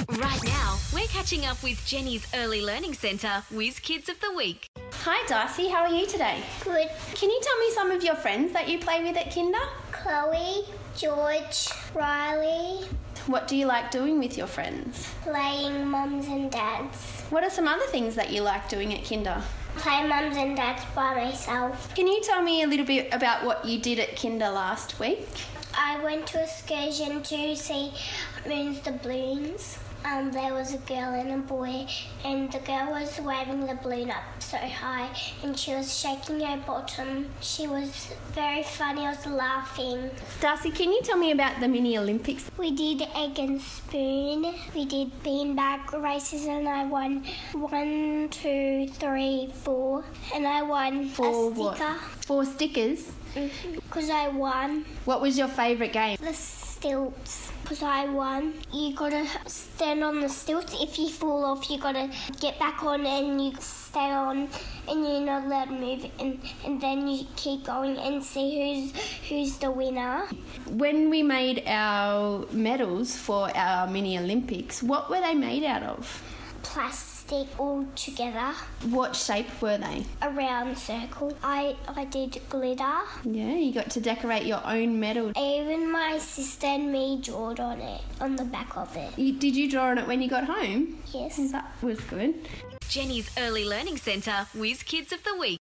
Right now, we're catching up with Jenny's Early Learning Centre Whiz Kids of the Week. Hi Darcy, how are you today? Good. Can you tell me some of your friends that you play with at Kinder? Chloe, George, Riley, What do you like doing with your friends? playing mums and dads. What are some other things that you like doing at Kinder? Play mums and dads by myself. Can you tell me a little bit about what you did at Kinder last week? I went to excursion to see Moon's the Balloons. There was a girl and a boy, and the girl was waving the balloon up so high, and she was shaking her bottom. She was very funny. I was laughing. Darcy, can you tell me about the mini Olympics? We did egg and spoon. We did beanbag races, and I won 1, 2, 3, 4, and I won For a what? sticker 4 stickers. because I won. What was your favourite game? The stilts, because I won. You gotta stand on the stilts. If you fall off, you gotta get back on and you stay on, and you're not allowed to move. And then you keep going and see who's the winner. When we made our medals for our mini Olympics, what were they made out of? Plastic all together, What shape were they? a round circle. I did glitter. Yeah, you got to decorate your own medal. Even my sister and me drawed on it, on the back of it. Did you draw on it when you got home? Yes. That was good. Jenny's Early Learning Centre Whiz Kids of the Week.